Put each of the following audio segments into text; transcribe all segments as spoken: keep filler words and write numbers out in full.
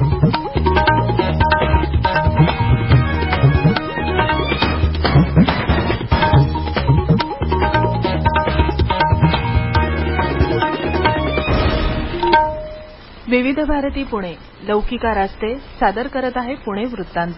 विविध भारती पुणे लौकिका रास्ते सादर करत आहे पुणे वृत्तांत.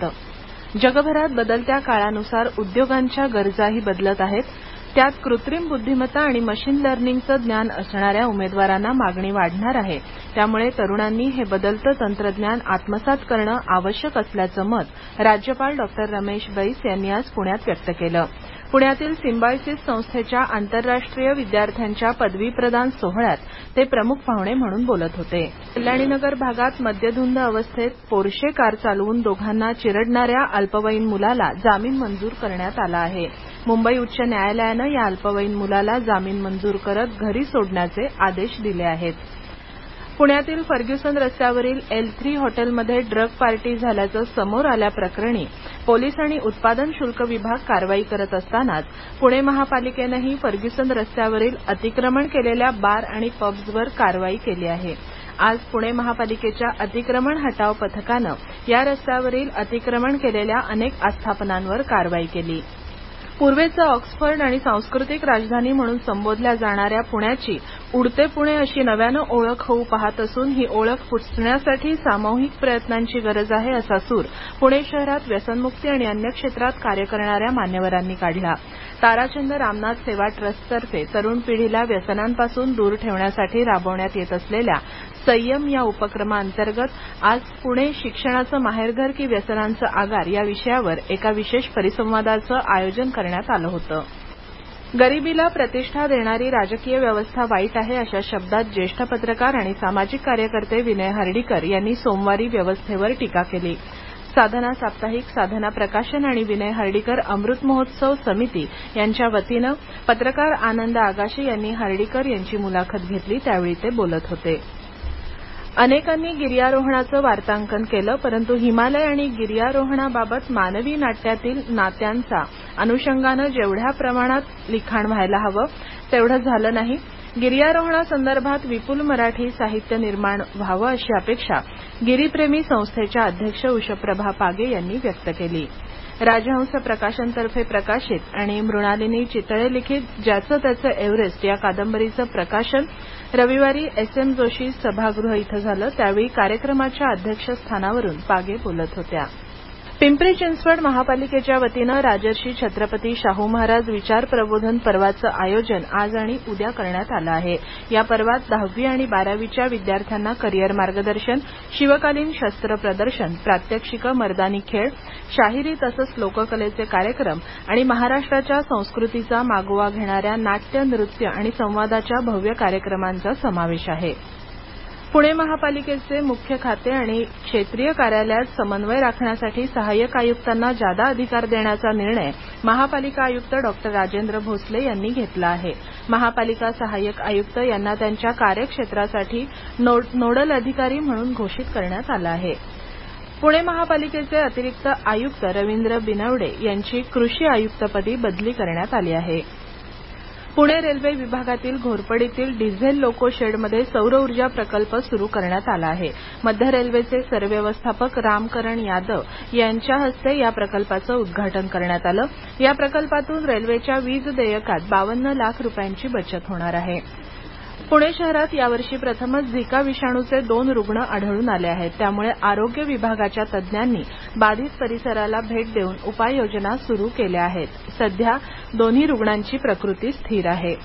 जगभरात बदलत्या काळानुसार उद्योगांच्या गरजाही बदलत आहेत. त्यात कृत्रिम बुद्धिमत्ता आणि मशीन लर्निंगचं ज्ञान असणाऱ्या उमेदवारांना मागणी वाढणार आहे. त्यामुळे तरुणांनी हे बदलतं तंत्रज्ञान आत्मसात करणं आवश्यक असल्याचं मत राज्यपाल डॉक्टर रमेश बैस यांनी आज पुण्यात व्यक्त केलं. पुण्यातील सिम्बायोसिस संस्थेच्या आंतरराष्ट्रीय विद्यार्थ्यांच्या पदवी प्रदान सोहळ्यात ते प्रमुख पाहुणे म्हणून बोलत होते. कल्याणीनगर भागात मद्यधुंद अवस्थेत पोर्शे कार चालवून दोघांना चिरडणाऱ्या अल्पवयीन मुलाला जामीन मंजूर करण्यात आला आहे. मुंबई उच्च न्यायालयानं या अल्पवयीन मुलाला जामीन मंजूर करत घरी सोडण्याचे आदेश दिले आहेत. पुण्यातील फर्ग्युसन रस्त्यावरील एल थ्री हॉटेलमध्ये ड्रग पार्टी झाल्याचं समोर आल्याप्रकरणी पोलीस आणि उत्पादन शुल्क विभाग कारवाई करत असतानाच पुणे महापालिकेनंही फर्ग्युसन रस्त्यावरील अतिक्रमण केलेल्या बार आणि पब्सवर कारवाई केली आहे. आज पुणे महापालिकेच्या अतिक्रमण हटाव पथकानं या रस्त्यावरील अतिक्रमण केलेल्या अनेक आस्थापनांवर कारवाई केली. पूर्वेचं ऑक्सफर्ड आणि सांस्कृतिक राजधानी म्हणून संबोधल्या जाणाऱ्या पुण्याची उडते पुणे अशी नव्यानं ओळख होऊ पाहत असून ही ओळख पुसण्यासाठी सामूहिक प्रयत्नांची गरज आहे असा सूर पुणे शहरात व्यसनमुक्ती आणि अन्य क्षेत्रात कार्य करणाऱ्या मान्यवरांनी काढला. ताराचंद रामनाथ सेवा ट्रस्टतर्फे तरुण पिढीला व्यसनांपासून दूर ठेवण्यासाठी राबवण्यात येत असलेल्या संयम या उपक्रमाअंतर्गत आज पुणे शिक्षणाचं माहेरघर की व्यसनांचं आगार या विषयावर एका विशेष परिसंवादाचं आयोजन करण्यात आलं होतं. गरिबीला प्रतिष्ठा देणारी राजकीय व्यवस्था वाईट आहे अशा शब्दात ज्येष्ठ पत्रकार आणि सामाजिक कार्यकर्ते विनय हर्डीकर यांनी सोमवारी व्यवस्थेवर टीका केली. साधना साप्ताहिक, साधना प्रकाशन आणि विनय हर्डीकर अमृत महोत्सव समिती यांच्या वतीनं पत्रकार आनंद आगाशे यांनी हर्डीकर यांची मुलाखत घेतली. त्यावेळी ते बोलत होते. अनेकांनी गिर्यारोहणाचं वार्तांकन केलं, परंतु हिमालय आणि गिर्यारोहणाबाबत मानवी नाट्यातील नात्यांचा अनुषंगानं जेवढ्या प्रमाणात लिखाण व्हायला हवं तेवढं झालं नाही. गिर्यारोहणासंदर्भात विपुल मराठी साहित्य निर्माण व्हावं अशी अपेक्षा गिरीप्रेमी संस्थेच्या अध्यक्ष उषप्रभा पागे यांनी व्यक्त केली. राजहंस प्रकाशनतर्फे प्रकाशित आणि मृणालिनी चितळे लिखित ज्याचं त्याचं एव्हरेस्ट या कादंबरीचं प्रकाशन रविवारी एस एम जोशी सभागृह इथं झालं. त्यावेळी कार्यक्रमाच्या अध्यक्षस्थानावरून पागे बोलत होत्या. पिंपरी चिंचवड महापालिकेच्या वतीनं राजर्षी छत्रपती शाहू महाराज विचार प्रबोधन पर्वाचं आयोजन आज आणि उद्या करण्यात आलं आहे. या पर्वात दहावी आणि बारावीच्या विद्यार्थ्यांना करिअर मार्गदर्शन, शिवकालीन शस्त्र प्रदर्शन, प्रात्यक्षिकं, मर्दानी खेळ, शाहिरी तसंच लोककलेचे कार्यक्रम आणि महाराष्ट्राच्या संस्कृतीचा मागोवा घेणाऱ्या नाट्य, नृत्य आणि संवादाच्या भव्य कार्यक्रमांचा समावेश आहे. पुणे महापालिकेचे मुख्य खाते आणि क्षेत्रीय कार्यालयात समन्वय राखण्यासाठी सहाय्यक आयुक्तांना जादा अधिकार देण्याचा निर्णय महापालिका आयुक्त डॉक्टर राजेंद्र भोसले यांनी घेतला आहे. महापालिका सहाय्यक आयुक्त यांना त्यांच्या कार्यक्षेत्रासाठी नोडल अधिकारी म्हणून घोषित करण्यात आलं आहे. पुणे महापालिकेचे अतिरिक्त आयुक्त रवींद्र बिनवडे यांची कृषी आयुक्तपदी बदली करण्यात आली आहे. पुणे रेल्वे विभागातील घोरपडीतील डिझेल लोको शेडमध्ये सौर ऊर्जा प्रकल्प सुरू करण्यात आला आहे. मध्य रेल्वेचे सरव्यवस्थापक रामकरण यादव यांच्या हस्ते या प्रकल्पाचं उद्घाटन करण्यात आलं. या प्रकल्पातून रेल्वेच्या वीज देयकात बावन्न लाख रुपयांची बचत होणार आहे. पुणे शहरात यावर्षी प्रथमच झिका विषाणूचे दोन रुग्ण आढळून आले आहेत. त्यामुळे आरोग्य विभागाच्या तज्ज्ञांनी बाधित परिसराला भेट देऊन उपाययोजना सुरू केल्या आहेत. सध्या दोन्ही रुग्णांची प्रकृती स्थिर आहे.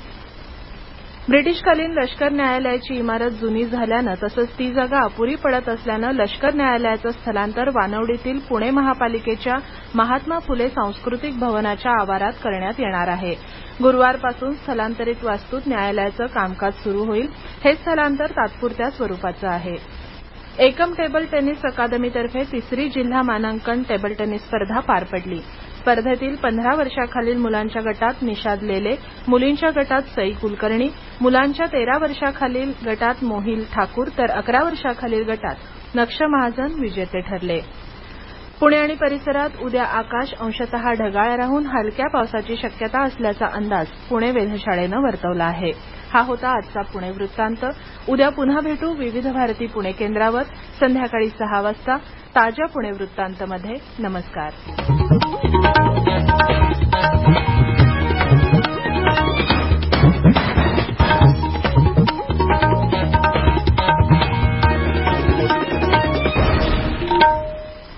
ब्रिटिशकालीन लष्कर न्यायालयाची इमारत जुनी झाल्यानं तसंच ती जागा अपुरी पडत असल्यानं लष्कर न्यायालयाचं स्थलांतर वानवडीतील पुणे महापालिकेच्या महात्मा फुले सांस्कृतिक भवनाच्या आवारात करण्यात येणार आहे. गुरुवारपासून स्थलांतरित वास्तूत न्यायालयाचं कामकाज सुरू होईल. हे स्थलांतर तात्पुरत्या स्वरूपाचं आहे. एकम टेबल टेनिस अकादमीतर्फे तिसरी जिल्हा मानांकन टेबल टेनिस स्पर्धा पार पडली. स्पर्धेतील पंधरा वर्षाखालील मुलांच्या गटात निषाद लेले, मुलींच्या गटात सई कुलकर्णी, मुलांच्या तेरा वर्षाखालील गटात मोहिल ठाकूर तर अकरा वर्षाखालील गटात नक्ष महाजन विजेते ठरले. पुणे आणि परिसरात उद्या आकाश अंशतः ढगाळ राहून हलक्या पावसाची शक्यता असल्याचा अंदाज पुणे वेधशाळेनं वर्तवला आहे. हा होता आजचा पुणे वृत्तांत. उद्या पुन्हा भेटू विविध भारती पुणे केंद्रावर संध्याकाळी सहा वाजता ताज्या पुणे वृत्तांतमध्ये. नमस्कार.